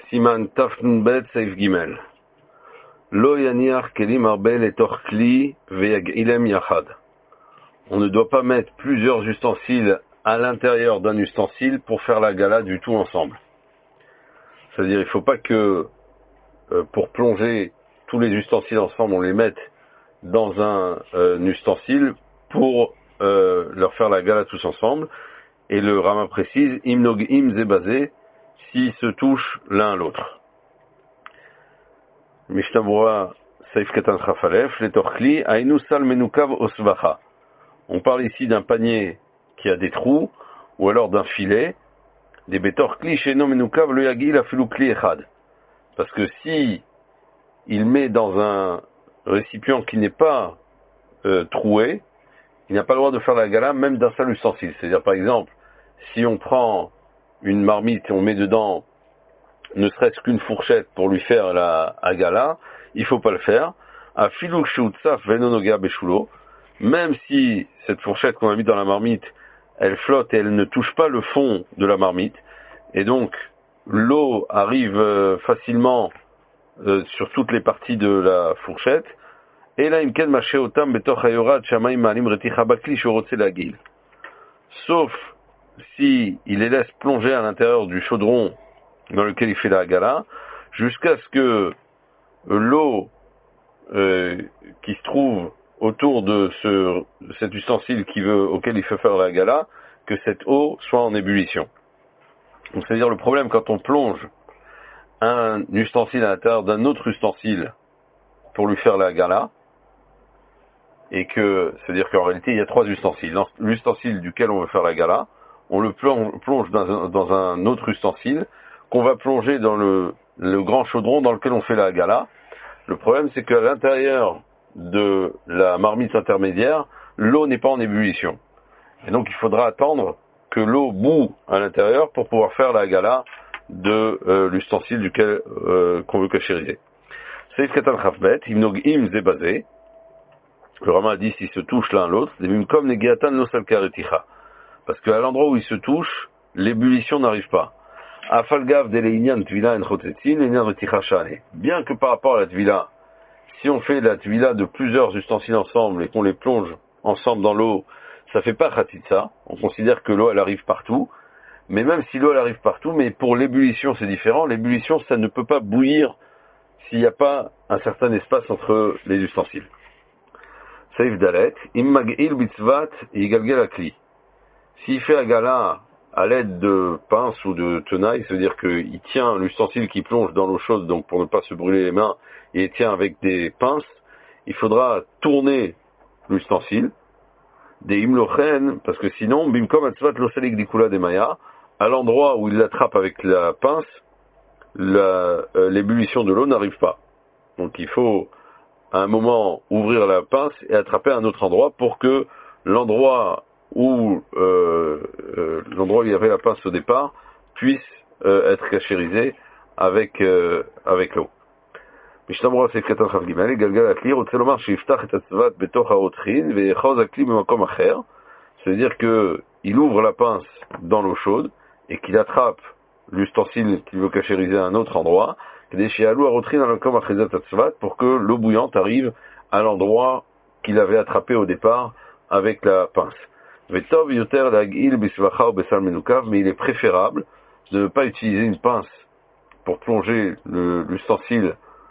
Siman Tafnbet Seif Gimel. Lo yaniach kelim arbel et kli veyagilem yachad. On ne doit pas mettre plusieurs ustensiles à l'intérieur d'un ustensile pour faire la gala du tout ensemble. C'est-à-dire, il ne faut pas que pour plonger tous les ustensiles ensemble, on les mette dans un ustensile pour leur faire la gala tous ensemble. Et le Rama précise, imnogim zebazé, s'ils se touchent l'un à l'autre. Mishnah Berurah Seif Katan Chafalef, les torchli, ainu sal menukav osvacha. On parle ici d'un panier qui a des trous, ou alors d'un filet, des betorchli sheno menukav le yagil afilu kli echad. Parce que si il met dans un récipient qui n'est pas troué, il n'a pas le droit de faire la gala même d'un seul ustensile. C'est-à-dire, par exemple, si on prend une marmite et on met dedans ne serait-ce qu'une fourchette pour lui faire la gala, il faut pas le faire. Même si cette fourchette qu'on a mis dans la marmite, elle flotte et elle ne touche pas le fond de la marmite, et donc l'eau arrive facilement sur toutes les parties de la fourchette. Et là, sauf si il les laisse plonger à l'intérieur du chaudron dans lequel il fait la gala, jusqu'à ce que l'eau qui se trouve autour de cet ustensile auquel il fait faire la gala, que cette eau soit en ébullition. Donc c'est-à-dire le problème quand on plonge un ustensile à l'intérieur d'un autre ustensile pour lui faire la gala, et que c'est-à-dire qu'en réalité il y a trois ustensiles. L'ustensile duquel on veut faire la gala, on le plonge dans un autre ustensile qu'on va plonger dans le grand chaudron dans lequel on fait la gala. Le problème, c'est qu'à l'intérieur de la marmite intermédiaire, l'eau n'est pas en ébullition. Et donc, il faudra attendre que l'eau bout à l'intérieur pour pouvoir faire la gala de l'ustensile duquel qu'on veut cachériser. Seif Katan Chafbet, Imnogim Zebazé. Le Rama a dit s'ils se touchent l'un à l'autre, comme Negeatan Losal Kareticha. Parce qu'à l'endroit où ils se touchent, l'ébullition n'arrive pas. Afalgav de l'Inyan Tvila en Chotetzin, l'Inyan Reticha Shane. Bien que par rapport à la Tvila, si on fait la Tvila de plusieurs ustensiles ensemble et qu'on les plonge ensemble dans l'eau, ça fait pas Khatitsa. On considère que l'eau elle arrive partout. Mais même si l'eau elle arrive partout, mais pour l'ébullition c'est différent. L'ébullition ça ne peut pas bouillir s'il n'y a pas un certain espace entre les ustensiles. Saif Dalet, Immag'il Bitzvat Yigalgel Akli. S'il fait la gala à l'aide de pinces ou de tenailles, c'est-à-dire qu'il tient l'ustensile qui plonge dans l'eau chaude, donc pour ne pas se brûler les mains, et il tient avec des pinces, il faudra tourner l'ustensile, des imlochen, parce que sinon, bimkom atzvat loselik dikula de maya, à l'endroit où il l'attrape avec la pince, l'ébullition de l'eau n'arrive pas. Donc il faut, à un moment, ouvrir la pince et attraper à un autre endroit pour que l'endroit où il y avait la pince au départ puisse être cachérisé avec l'eau. Mishnah Berurah Seif Katan Chaf Gimel, Galgal Akli, רוצה לומר שיפתח את הצבת בתוך הרותחין ויאחוז הכלי במקום אחר, c'est-à-dire que il ouvre la pince dans l'eau chaude et qu'il attrape l'ustensile qu'il veut cachériser à un autre endroit, כדי שיעלו הרותחין על מקום אחיזת הצבת, pour que l'eau bouillante arrive à l'endroit qu'il avait attrapé au départ avec la pince. Vetov yoter lagil bisvacha ou besal menukav, mais il est préférable de ne pas utiliser une pince pour plonger l'ustensile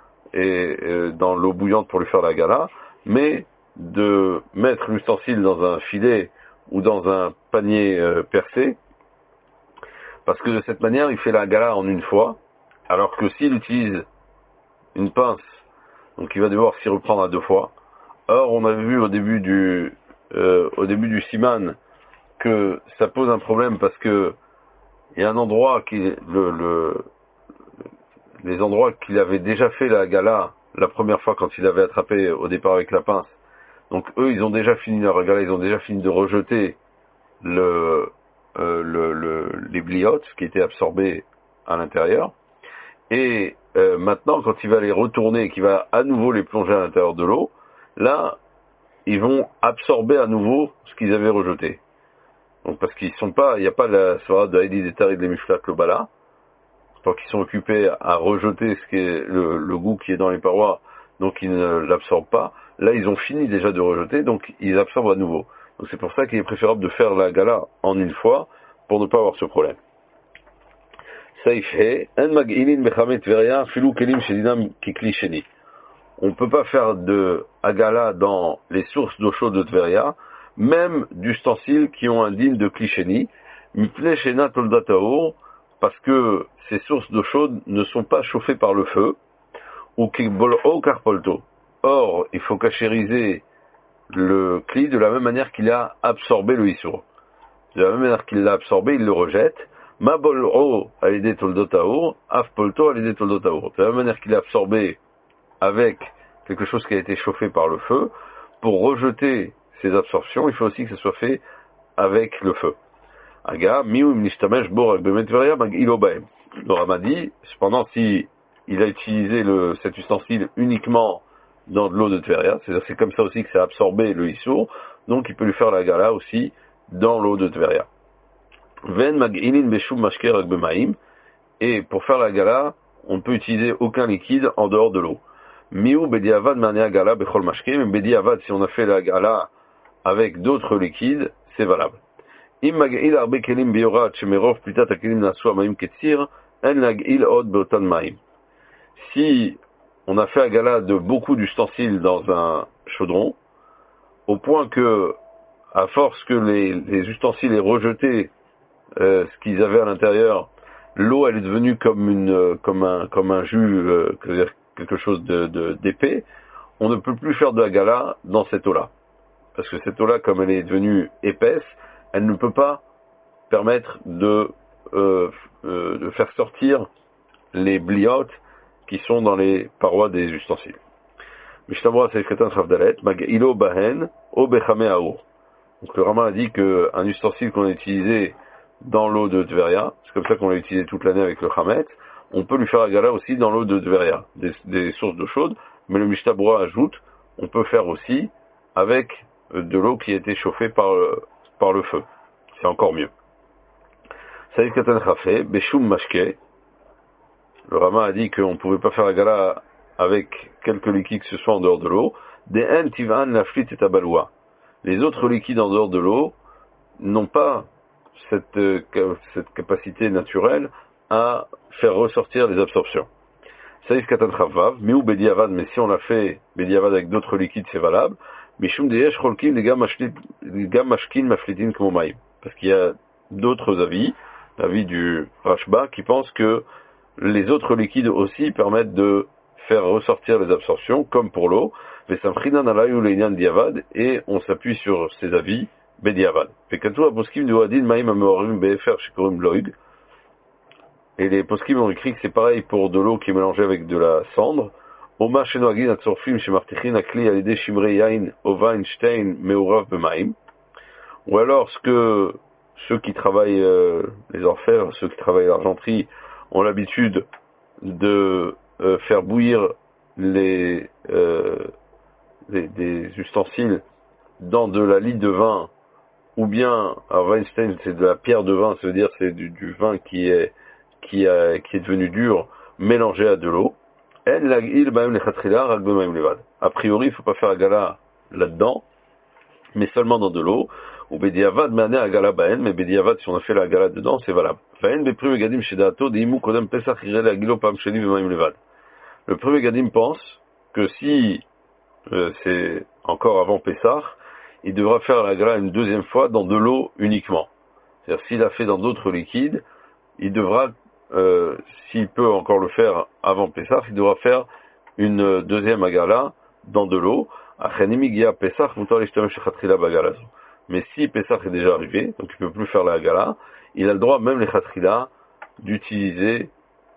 dans l'eau bouillante pour lui faire la gala, mais de mettre l'ustensile dans un filet ou dans un panier percé, parce que de cette manière il fait la gala en une fois, alors que s'il utilise une pince, donc il va devoir s'y reprendre à deux fois. Or on avait vu au début du siman que ça pose un problème parce que il y a un endroit les endroits qu'il avait déjà fait la gala la première fois quand il avait attrapé au départ avec la pince. Donc eux ils ont déjà fini leur gala, ils ont déjà fini de rejeter les bliotes qui étaient absorbés à l'intérieur. Et maintenant quand il va les retourner et qu'il va à nouveau les plonger à l'intérieur de l'eau, là ils vont absorber à nouveau ce qu'ils avaient rejeté. Donc parce qu'ils sont pas, il n'y a pas la svara de Haïdi Détar et de Miflat Lobala, tant qu'ils sont occupés à rejeter ce qui est le goût qui est dans les parois, donc ils ne l'absorbent pas. Là, ils ont fini déjà de rejeter, donc ils absorbent à nouveau. Donc c'est pour ça qu'il est préférable de faire la gala en une fois, pour ne pas avoir ce problème. On ne peut pas faire de agala dans les sources d'eau chaude de Tveria, même d'ustensiles qui ont un digne de klisheni, parce que ces sources d'eau chaude ne sont pas chauffées par le feu, ou karpolto. Or, il faut cachériser le kli de la même manière qu'il a absorbé le issour. De la même manière qu'il l'a absorbé, il le rejette. Ma bol'o alidé toldotaour, af polto alidé toldotaour. De la même manière qu'il l'a absorbé avec quelque chose qui a été chauffé par le feu, pour rejeter ces absorptions, il faut aussi que ce soit fait avec le feu. Aga, miu imnishtamesh borak bemetveria mag ilobaem. Le Rama dit, cependant, si il a utilisé cet ustensile uniquement dans de l'eau de Tveria, c'est-à-dire c'est comme ça aussi que ça a absorbé le issour, donc il peut lui faire la gala aussi dans l'eau de Tveria. Ven mag'inin beshum mashker rak bemaim, et pour faire la gala, on ne peut utiliser aucun liquide en dehors de l'eau. Miu bediavad manea gala bechol mashke, mais bediavad, si on a fait la gala avec d'autres liquides, c'est valable. Im mag'il arbe kelim biorat shemerov plitat akelim nasu amaim ketzir, en lag'il od beotan maim. Si on a fait la gala de beaucoup d'ustensiles dans un chaudron, au point que, à force que les ustensiles aient rejeté ce qu'ils avaient à l'intérieur, l'eau elle est devenue comme un jus, quelque chose d'épais, on ne peut plus faire de la gala dans cette eau-là. Parce que cette eau-là, comme elle est devenue épaisse, elle ne peut pas permettre de faire sortir les bliotes qui sont dans les parois des ustensiles. Mishnabura Seifretan Chavdalet, Mag'ilo Bahen, O Bechame Aour. Donc le Rama a dit qu'un ustensile qu'on a utilisé dans l'eau de Tveria, c'est comme ça qu'on l'a utilisé toute l'année avec le Chametz, on peut lui faire la gala aussi dans l'eau de Tveria, des sources d'eau chaude, mais le Mishnabura ajoute, on peut faire aussi avec de l'eau qui a été chauffée par le feu. C'est encore mieux. Saïd Katan Chafé, Beshum Mashke, le Rama a dit qu'on ne pouvait pas faire la gala avec quelque liquide que ce soit en dehors de l'eau. De'en tivan laflit et abaloua. Les autres liquides en dehors de l'eau n'ont pas cette capacité naturelle à faire ressortir les absorptions. Saïf katan chavav, miou bediavad, mais si on l'a fait bediavad avec d'autres liquides, c'est valable. Mishum deyesh cholkim de gam mashkin maflitin kmomaim. Parce qu'il y a d'autres avis, l'avis du Rashba, qui pense que les autres liquides aussi permettent de faire ressortir les absorptions, comme pour l'eau, et on s'appuie sur ces avis, bediavad. Et les poskim ont écrit que c'est pareil pour de l'eau qui est mélangée avec de la cendre. Ou alors ceux qui travaillent les orfèvres, ceux qui travaillent l'argenterie, ont l'habitude de faire bouillir des ustensiles dans de la lie de vin, ou bien, alors Weinstein c'est de la pierre de vin, ça veut dire c'est du vin qui est devenu dur, mélangé à de l'eau. A priori, il ne faut pas faire la gala là-dedans, mais seulement dans de l'eau. Ou bediavad mané à gala baen, mais bediavad si on a fait la gala dedans, c'est valable. Le premier gadim pense que si c'est encore avant Pessah, il devra faire la gala une deuxième fois dans de l'eau uniquement. C'est-à-dire s'il a fait dans d'autres liquides, il devra, s'il peut encore le faire avant Pessah, il devra faire une deuxième agala dans de l'eau. Mais si Pessah est déjà arrivé, donc il ne peut plus faire la agala, il a le droit, même les chatrila, d'utiliser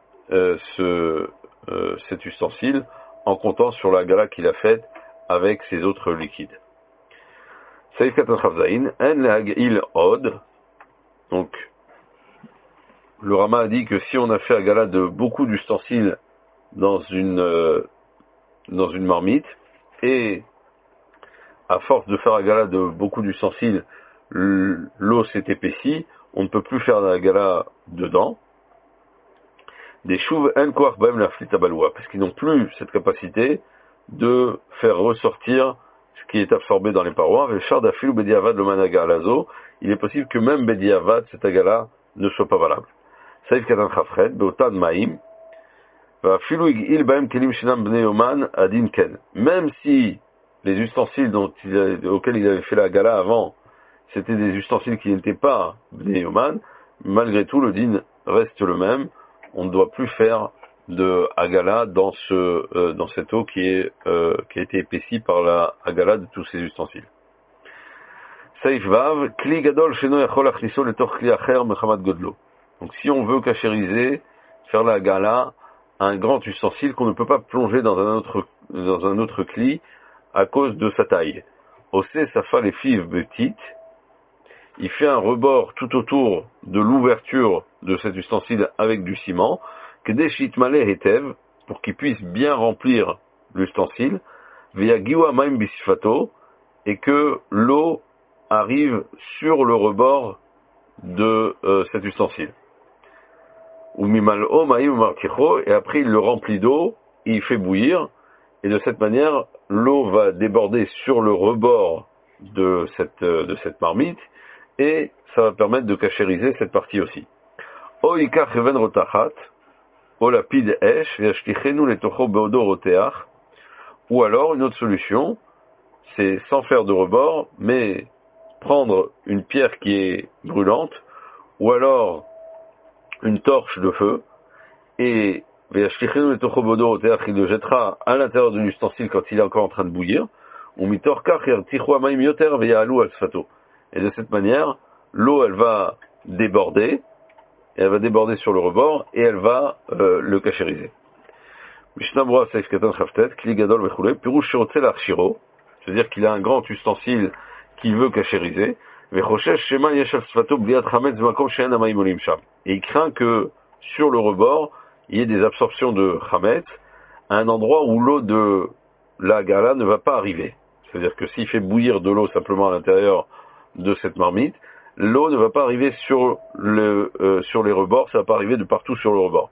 cet ustensile en comptant sur la gala qu'il a faite avec ses autres liquides. Saïf Katan Chavzaïn, En Lehagil Od, donc le Rama a dit que si on a fait la gala de beaucoup d'ustensiles dans une marmite, et à force de faire la gala de beaucoup d'ustensiles, l'eau s'est épaissie, on ne peut plus faire la gala dedans. des chouves en koach baem la flita baloua, parce qu'ils n'ont plus cette capacité de faire ressortir ce qui est absorbé dans les parois. Veshar d'afilou bediavad le managa alazo, il est possible que même bediavad, cet agala, ne soit pas valable. Saïf katan chafred, beotan maïm, va filou il baem kelim shinam bnei oman adin ken. Même si les ustensiles auxquels il avait fait la gala avant, c'était des ustensiles qui n'étaient pas bnei oman, malgré tout, le din reste le même. On ne doit plus faire de agala dans cette eau qui a été épaissie par la agala de tous ces ustensiles. Saif vav, kli gadol sheno yachol achniso letor kli acher mechamat godlo. Donc si on veut cachériser, faire la agala, un grand ustensile qu'on ne peut pas plonger dans un autre kli à cause de sa taille. Ose safa les fives petites, il fait un rebord tout autour de l'ouverture de cet ustensile avec du ciment, que des shitmaleh etev, pour qu'il puisse bien remplir l'ustensile, via giwa maim bisifato, et que l'eau arrive sur le rebord de cet ustensile. Ou mimal'o maim marticho, et après il le remplit d'eau, et il fait bouillir, et de cette manière, l'eau va déborder sur le rebord de cette marmite, et ça va permettre de cachériser cette partie aussi. O ikach even rotachat, o lapid esh, yashtichenu letocho beodo roteach. Ou alors, une autre solution, c'est sans faire de rebord, mais prendre une pierre qui est brûlante, ou alors une torche de feu, et yashtichenu letocho beodo roteach, il le jettera à l'intérieur de l'ustensile quand il est encore en train de bouillir, ou mitorkach yartichu amayim yoter veyalu al sfato. Et de cette manière, l'eau, elle va déborder, et elle va déborder sur le rebord, et elle va le cachériser. Mishnah Brura Saif Katan Chaftet, Kli Gadol Vechule, Pirouche Shirotze L'Archiro, c'est-à-dire qu'il a un grand ustensile qu'il veut cachériser, Vechoshesh Shema Yeshav Sfato Bliat Chametz Makom She'en Amayim Olim Sham. Et il craint que, sur le rebord, il y ait des absorptions de Chametz, à un endroit où l'eau de la gala ne va pas arriver. C'est-à-dire que s'il fait bouillir de l'eau simplement à l'intérieur de cette marmite, l'eau ne va pas arriver sur les rebords, ça va pas arriver de partout sur le rebord.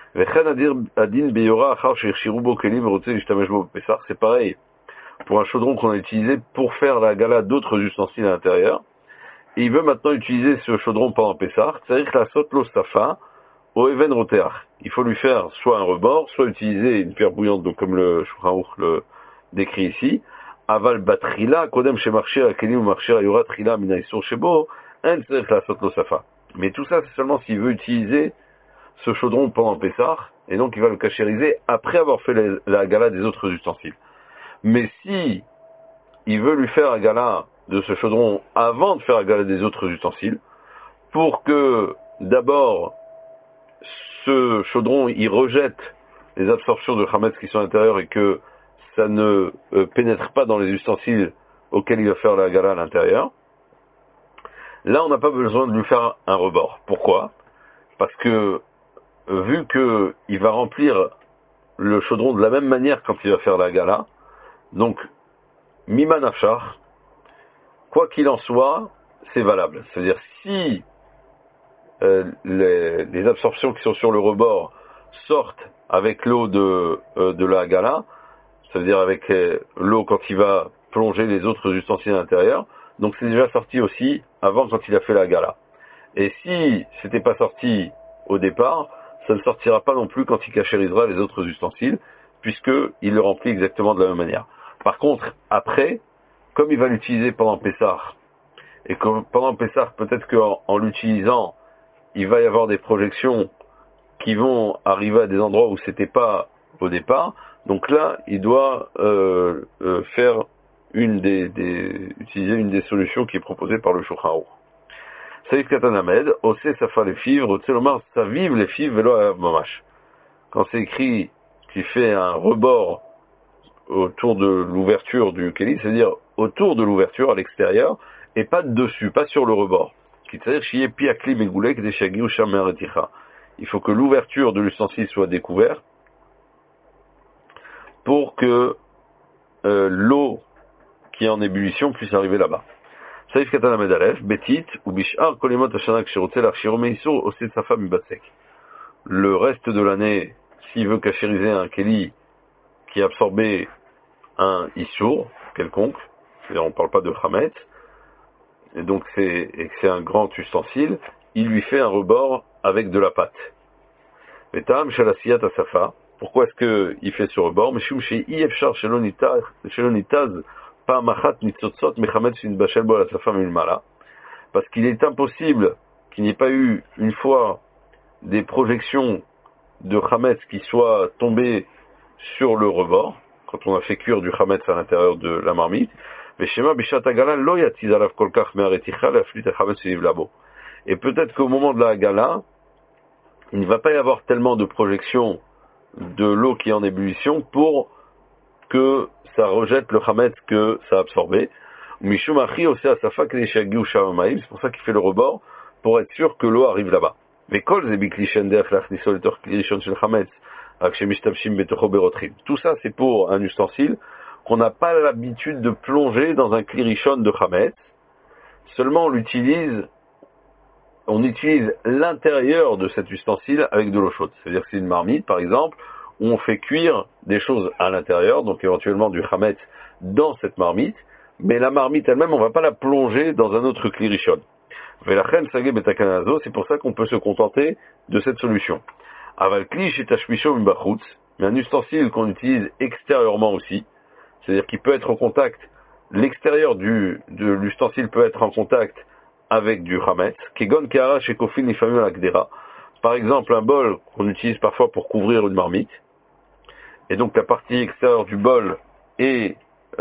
C'est pareil pour un chaudron qu'on a utilisé pour faire la gala d'autres ustensiles à l'intérieur. Et il veut maintenant utiliser ce chaudron pendant Pessah, c'est-à-dire que la sotlo safa au even roteach. Il faut lui faire soit un rebord, soit utiliser une pierre bouillante, donc comme le Shulchan Aruch le décrit ici. Aval batrila, kodem chez marcher à kelim ou marcher à yura trila minaïsur shebo, en tzerich la sotlo safa. Mais tout ça, c'est seulement s'il veut utiliser ce chaudron pendant Pessah, et donc il va le cachériser après avoir fait la gala des autres ustensiles. Mais si il veut lui faire la gala de ce chaudron avant de faire la gala des autres ustensiles, pour que d'abord ce chaudron il rejette les absorptions de chametz qui sont à l'intérieur et que ça ne pénètre pas dans les ustensiles auxquels il va faire la gala à l'intérieur, là on n'a pas besoin de lui faire un rebord. Pourquoi ? Parce que vu qu'il va remplir le chaudron de la même manière quand il va faire la gala, donc miman afshar, quoi qu'il en soit, c'est valable. C'est-à-dire si les absorptions qui sont sur le rebord sortent avec l'eau de la gala, c'est-à-dire avec l'eau quand il va plonger les autres ustensiles à l'intérieur, donc c'est déjà sorti aussi avant quand il a fait la gala. Et si c'était pas sorti au départ, ça ne sortira pas non plus quand il cachérisera les autres ustensiles, puisqu'il le remplit exactement de la même manière. Par contre, après, comme il va l'utiliser pendant Pessah, et que pendant Pessah, peut-être qu'en l'utilisant, il va y avoir des projections qui vont arriver à des endroits où c'était pas au départ, donc là, il doit faire utiliser une des solutions qui est proposée par le Shulchan Aruch. Saïf Katanamed, Ose Safa les fivres, Tselomar, ça vive les fivres, Velo Mamash. Quand c'est écrit qu'il fait un rebord autour de l'ouverture du kéli, c'est-à-dire autour de l'ouverture à l'extérieur, et pas dessus, pas sur le rebord. C'est-à-dire, il faut que l'ouverture de l'ustensile soit découverte pour que l'eau qui est en ébullition puisse arriver là-bas. Saïf Katana Medalef, Betit, ou Bishar, Kolemot Hashanak Shirotze, l'Archiro Meisur, Ose Safa Mibatsek. le reste de l'année, s'il veut cachériser un keli qui a absorbé un issour quelconque, c'est-à-dire on ne parle pas de chametz, et donc que c'est un grand ustensile, il lui fait un rebord avec de la pâte. Et tam shalasiyat asafa. Pourquoi est-ce qu'il fait ce rebord? Meshum shei efshar shelonitaz pa machat nitzotzot mechametz bachel bo asafa milmala. Parce qu'il est impossible qu'il n'y ait pas eu une fois des projections de chametz qui soient tombées sur le rebord, quand on a fait cuire du chametz à l'intérieur de la marmite. Et peut-être qu'au moment de la Hagala, il ne va pas y avoir tellement de projections de l'eau qui est en ébullition pour que ça rejette le chametz que ça a absorbé. C'est pour ça qu'il fait le rebord, pour être sûr que l'eau arrive là-bas. Tout ça, c'est pour un ustensile qu'on n'a pas l'habitude de plonger dans un klirishon de chametz. Seulement, on utilise l'intérieur de cet ustensile avec de l'eau chaude. C'est-à-dire que c'est une marmite, par exemple, où on fait cuire des choses à l'intérieur, donc éventuellement du chametz dans cette marmite, mais la marmite elle-même, on ne va pas la plonger dans un autre klirishon. C'est pour ça qu'on peut se contenter de cette solution. Mais un ustensile qu'on utilise extérieurement aussi, c'est-à-dire qu'il peut être en contact, l'extérieur de l'ustensile peut être en contact avec du chametz, kegon kehara shekofin lifamim al hakdera. Par exemple, un bol qu'on utilise parfois pour couvrir une marmite, et donc la partie extérieure du bol est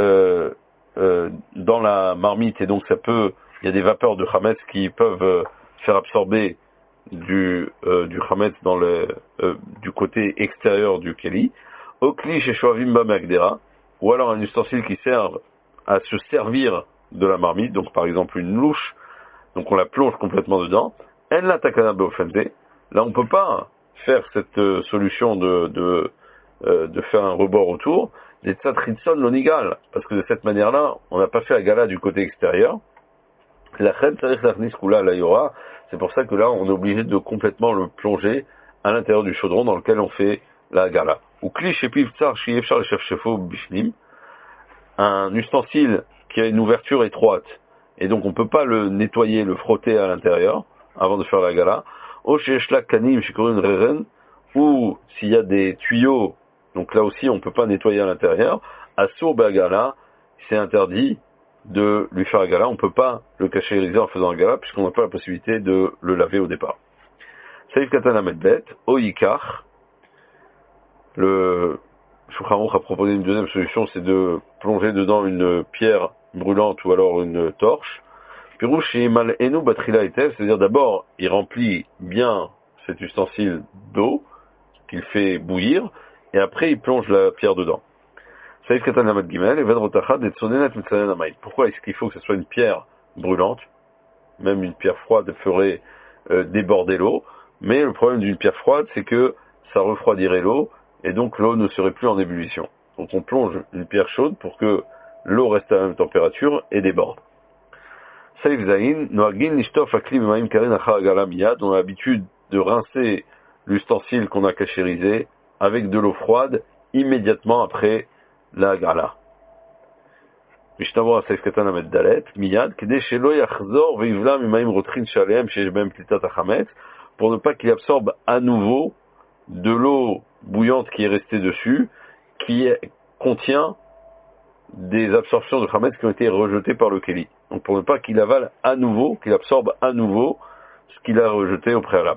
dans la marmite, et donc il y a des vapeurs de chametz qui peuvent faire absorber du chametz du côté extérieur du keli. Okli sheshoavim ba me'hakdera, ou alors un ustensile qui sert à se servir de la marmite, donc par exemple une louche, donc on la plonge complètement dedans. En la takana beofente. Là on peut pas faire cette solution de faire un rebord autour. Des tsatritson lonigal, parce que de cette manière-là, on n'a pas fait la gala du côté extérieur. La chen tsarich lachnis kula la yora. C'est pour ça que là on est obligé de complètement le plonger à l'intérieur du chaudron dans lequel on fait la gala. Ou kli shepiv tsar shiefshar le chef chefo bishnim. Un ustensile qui a une ouverture étroite, et donc on ne peut pas le nettoyer, le frotter à l'intérieur avant de faire la gala. Ou s'il y a des tuyaux, donc là aussi on ne peut pas nettoyer à l'intérieur. Asur gala, c'est interdit de lui faire la gala, on ne peut pas le cachériser en faisant la gala puisqu'on n'a pas la possibilité de le laver au départ. Saïf katana medbet, oikar, le Shulchan Aruch a proposé une deuxième solution, c'est de plonger dedans une pierre brûlante ou alors une torche. Pirouche et mal enu batrila etev, c'est-à-dire d'abord il remplit bien cet ustensile d'eau qu'il fait bouillir et après il plonge la pierre dedans. Saïf katan lamad gimel et vedrotachad et tsonenet mitzanen amayt. Pourquoi est-ce qu'il faut que ce soit une pierre brûlante? Même une pierre froide ferait déborder l'eau, mais le problème d'une pierre froide c'est que ça refroidirait l'eau et donc l'eau ne serait plus en ébullition. Donc on plonge une pierre chaude pour que l'eau reste à la même température et déborde. Saïf Zain, Noagin Nishtof Akli Memaim Karin Achar Gala Miyad, on a l'habitude de rincer l'ustensile qu'on a cachérisé avec de l'eau froide immédiatement après la gala. Mishnavor Saïf Katan Amed Dalet, Miyad, Kede Shelo Yachzor Veivla Memaim Rotrin Shaleem Shejbem Plitat Achametz, pour ne pas qu'il absorbe à nouveau de l'eau bouillante qui est restée dessus, contient des absorptions de chametz qui ont été rejetées par le keli. Donc pour ne pas qu'il avale à nouveau, qu'il absorbe à nouveau ce qu'il a rejeté au préalable.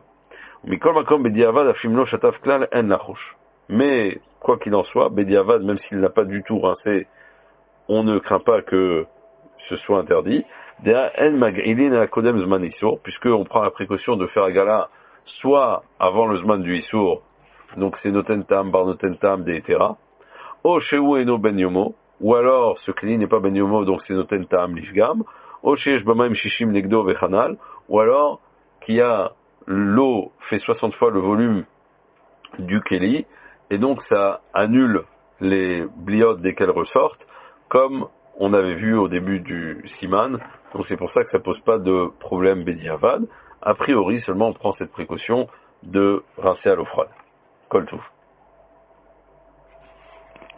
Mais quoi qu'il en soit, Bediavad, même s'il n'a pas du tout rincé, on ne craint pas que ce soit interdit. Puisque on prend la précaution de faire la gala soit avant le zman du Issour, donc c'est notentam, bar notentam, deetera, o sheu eno ben yomo, ou alors ce kli n'est pas ben yomo, donc c'est notentam lishgam, o sheish bamaim shishim negdo vechanal, ou alors qui a l'eau fait 60 fois le volume du keli, et donc ça annule les bliotes dès qu'elles ressortent, comme on avait vu au début du siman, donc c'est pour ça que ça pose pas de problème bédiavad. A priori, seulement on prend cette précaution de rincer à l'eau froide. Kol Tov.